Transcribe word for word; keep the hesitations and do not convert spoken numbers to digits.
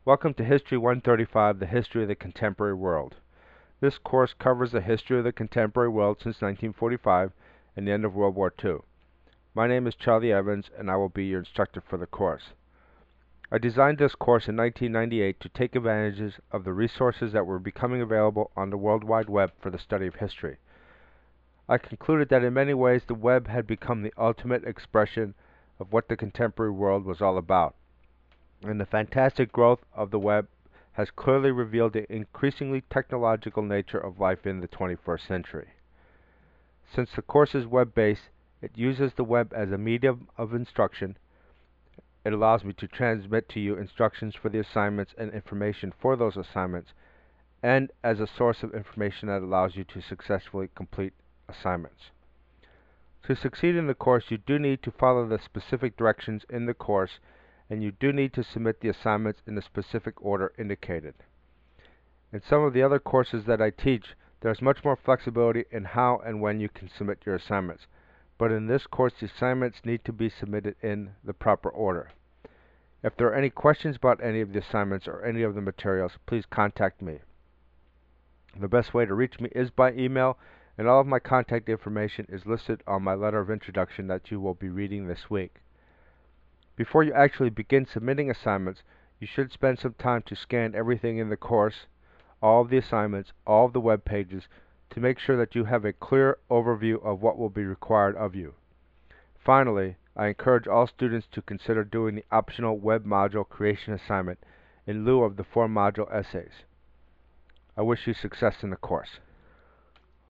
Welcome to History one thirty-five, The History of the Contemporary World. This course covers the history of the contemporary world since nineteen forty-five and the end of World War Two. My name is Charlie Evans, and I will be your instructor for the course. I designed this course in nineteen ninety-eight to take advantages of the resources that were becoming available on the World Wide Web for the study of history. I concluded that in many ways the web had become the ultimate expression of what the contemporary world was all about. And the fantastic growth of the web has clearly revealed the increasingly technological nature of life in the twenty-first century. Since the course is web-based, it uses the web as a medium of instruction. It allows me to transmit to you instructions for the assignments and information for those assignments, and as a source of information that allows you to successfully complete assignments. To succeed in the course, you do need to follow the specific directions in the course, and you do need to submit the assignments in the specific order indicated. In some of the other courses that I teach, there is much more flexibility in how and when you can submit your assignments, but in this course the assignments need to be submitted in the proper order. If there are any questions about any of the assignments or any of the materials, please contact me. The best way to reach me is by email, and all of my contact information is listed on my letter of introduction that you will be reading this week. Before you actually begin submitting assignments, you should spend some time to scan everything in the course, all of the assignments, all of the web pages, to make sure that you have a clear overview of what will be required of you. Finally, I encourage all students to consider doing the optional web module creation assignment in lieu of the four module essays. I wish you success in the course.